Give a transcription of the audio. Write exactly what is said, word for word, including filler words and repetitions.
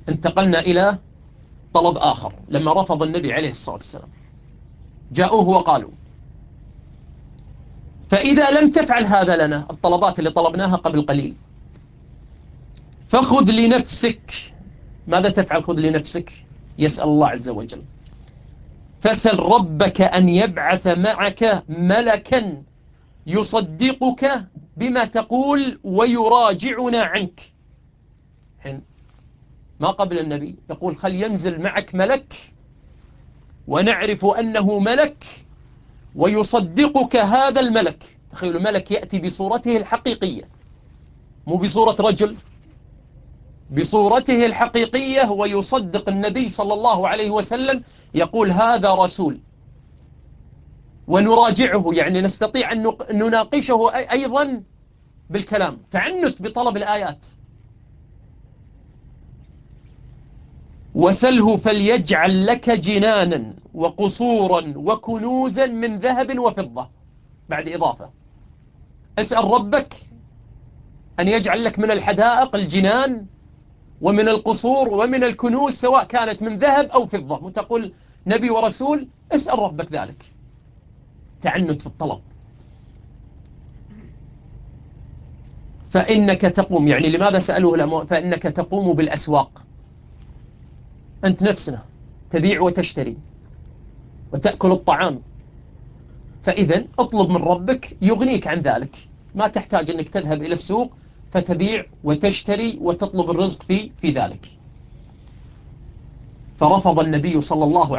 انتقلنا إلى طلب آخر. لما رفض النبي عليه الصلاة والسلام جاءوه وقالوا: فإذا لم تفعل هذا لنا، الطلبات اللي طلبناها قبل قليل، فخذ لنفسك. ماذا تفعل خذ لنفسك؟ يسأل الله عز وجل: فسل ربك أن يبعث معك ملكا يصدقك بما تقول ويراجعنا عنك. حين ما قبل النبي يقول: خل ينزل معك ملك ونعرف أنه ملك ويصدقك هذا الملك. تخيلوا، ملك يأتي بصورته الحقيقية، مو بصورة رجل، بصورته الحقيقية، ويصدق النبي صلى الله عليه وسلم، يقول هذا رسول. ونراجعه، يعني نستطيع أن نناقشه أيضا بالكلام. تعنت بطلب الآيات. وسله فليجعل لك جنانا وقصورا وكنوزا من ذهب وفضة. بعد إضافة: اسأل ربك أن يجعل لك من الحدائق الجنان، ومن القصور، ومن الكنوز، سواء كانت من ذهب أو فضة. وتقول نبي ورسول، اسأل ربك ذلك. تعنت في الطلب. فإنك تقوم، يعني لماذا سألوه الأموال؟ فإنك تقوم بالأسواق، أنت نفسنا تبيع وتشتري وتأكل الطعام. فإذا اطلب من ربك يغنيك عن ذلك، ما تحتاج أنك تذهب إلى السوق فتبيع وتشتري وتطلب الرزق في في ذلك. فرفض النبي صلى الله